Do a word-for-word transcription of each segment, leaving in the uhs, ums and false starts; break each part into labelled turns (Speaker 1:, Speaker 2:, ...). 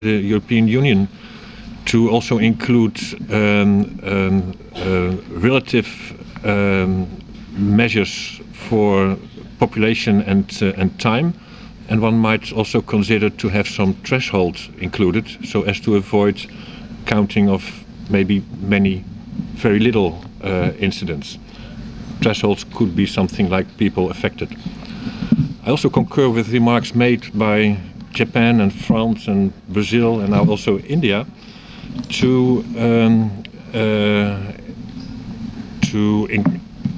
Speaker 1: the European Union to also include um, um, uh, relative um, measures for population and, uh, and time, and one might also consider to have some thresholds included so as to avoid counting of maybe many very little uh, incidents. Thresholds could be something like people affected. I also concur with remarks made by Japan and France and Brazil and now also India to um, uh, to in,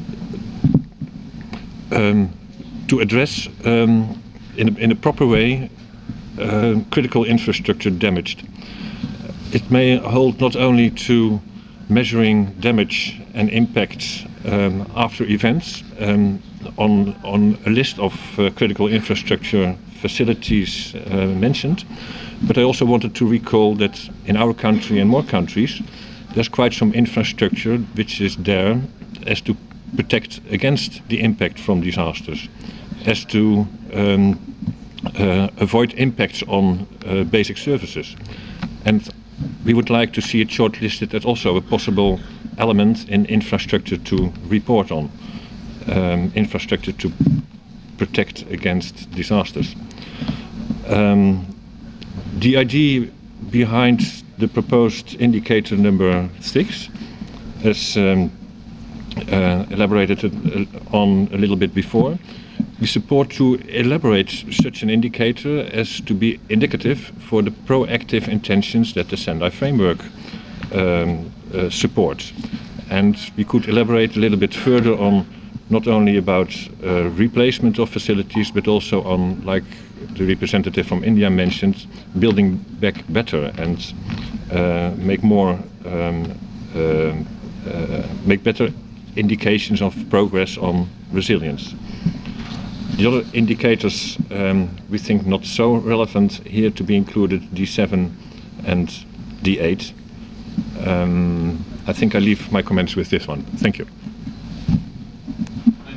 Speaker 1: um, to address um, in, a, in a proper way uh, critical infrastructure damaged. It may hold not only to measuring damage and impact um, after events um, on, on a list of uh, critical infrastructure facilities uh, mentioned, but I also wanted to recall that in our country and more countries there's quite some infrastructure which is there as to protect against the impact from disasters, as to um, uh, avoid impacts on uh, basic services. And we would like to see it shortlisted as also a possible element in infrastructure to report on, um, infrastructure to protect against disasters. Um, the idea behind the proposed indicator number six, as um, uh, elaborated on a little bit before, we support to elaborate such an indicator as to be indicative for the proactive intentions that the Sendai framework um, uh, supports. And we could elaborate a little bit further on not only about uh, replacement of facilities, but also on, like the representative from India mentioned, building back better and uh, make more, um, uh, uh, make better indications of progress on resilience. The other indicators um, we think not so relevant here to be included, D seven and D eight. Um, I think I leave my comments with this one. Thank you.